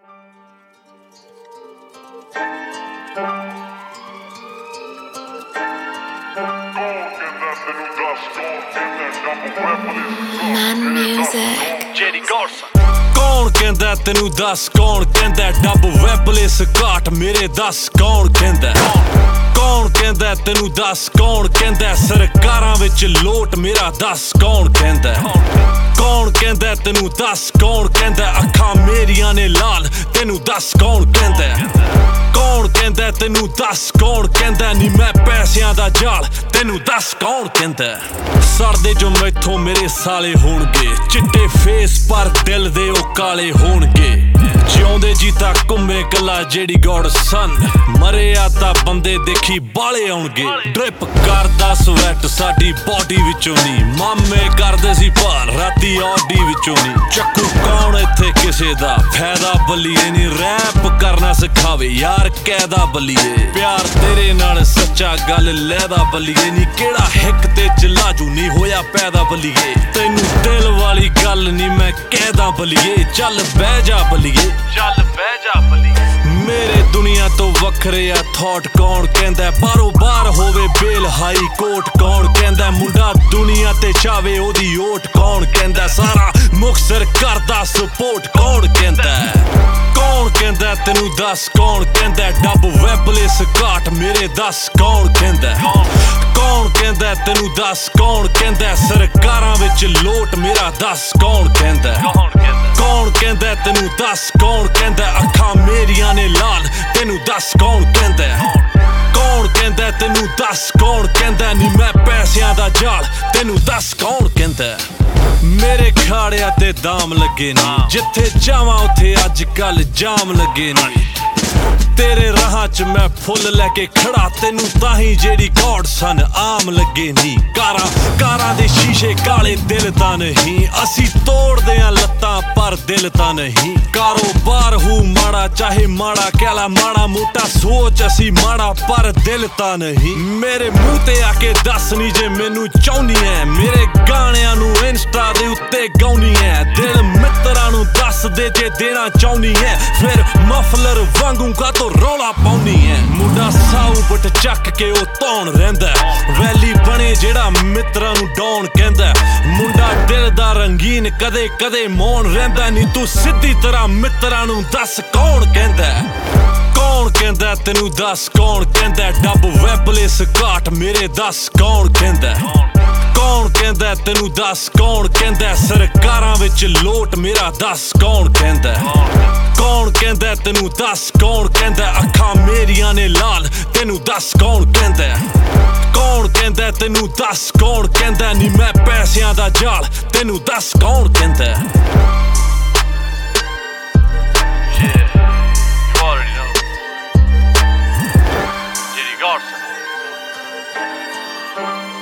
कौन कहंदा तेनू दस कौन कहंदा डब वैपले सकाट मेरे दस कौन कहंदा कौन कहंदा तेनू दस कौन कहंदा सरकारां विच लोट मेरा दस कौन कहंदा कौन कहंदा तेनू दस कौन कहंदा अखां मेरियां ने लाल तेनू दस कौन कहंदा कौन कहंदा तेनू दस कौन कहंदा नी मैं पैसियां दा जाल तेनू दस कौन कहंदा सड़दे जो मैथों मेरे साले होणगे चिट्टे फेस पर दिल दे ओ काले होणगे जिउंदे जीता घुम्मे कला जेड़ी गॉड सन मरे आता बंदे देखी बाले आउणगे ड्रिप करदा स्वैट साडी बॉडी विचों नी मामे करदे सी भार राती ऑडी विचों नी चक्कू कौन इत्थे किसे दा फायदा बल्लीए नी रैप करना सिखावे यार कैदा बल्लीए प्यार तेरे नाल सच्चा गल लैदा बल्लीए नी केड़ा हिक ते जलाजू नी होया पैदा बल्लीए तैनू दिल वाली गल नी मैं कहदा बल्लीए चल बह जा बल्लीए चल बह जा बल्लीए मेरे दुनिया तो वखरे आ थॉट कौन कहंदा बारों बार होवे बेल हाई कोर्ट कौन कहंदा मुंडा दुनिया ते चावे ओदी ओट कौन कहंदा सारा मुखसर करदा सपोर्ट कौन कहंदा कौन कहंदा तेनू दस कौन कहंदा डब वैपले सकाट मेरे दस कौन कहंदा कौन कहंदा तेनू दस कौन कहंदा सरकारां विच लोट मेरा दस कौन कहंदा कौन कहंदा तेनू दस कौन कहंदा अखां मेरियां ने लाल तेनू दस कौन कहंदा कौन कहंदा तेनू दस कौन कहंदा नी मैं पैसियां दा जाल तेनू दस कौन कहंदा मेरे खाड़िया ते दाम लगे नी जिथे जावां उथे अज कल जाम लगे नी तेरे राहां च मैं फुल लैके खड़ा तेनू ताही जेड़ी गॉड सन आम लगे नी कारां दे शीशे काले दिल तां नहीं असी तोड़दे आ लत्तां पर दिल तां नहीं कारोबार हूं माड़ा चाहे माड़ा कहला माड़ा मोटा सोच असी माड़ा पर दिल तां नहीं मेरे मुंह ते आके दस नी जे मैनू चाहुंदी ऐ मेरे गाणियां नू इंस्टा दे उत्ते गाउनी ऐ दिल मित्तरां नू दस दे जे देना चाहुंदी ऐ फिर मफलर वांगू का तो रौला पाउनी है मुंडा साऊ बट चक के ओ धौन रहिंदा वैली बने जेड़ा मित्तरां नू डॉन कहंदा मुंडा दिल दा रंगीन कदे कदे मौन रहिंदा नी तू सिद्धी तरह मित्तरां नू दस कौन कहंदा कौन कहंदा तेनू दस कौन कहंदा डब वैपले सकाट मेरे दस कौन कहंदा कौन कहंदा तेनू दस कौन कहंदा सरकारां विच लोट मेरा दस कौन कहंदा कौन कहंदा तेनू दस कौन कहंदा अखां मेरियां ने लाल तेनू दस कौन कहंदा कौन कहंदा तेनू दस कौन कहंदा नी मैं पैसियां दा जाल तेनू दस कौन कहंदा Jerry Garson.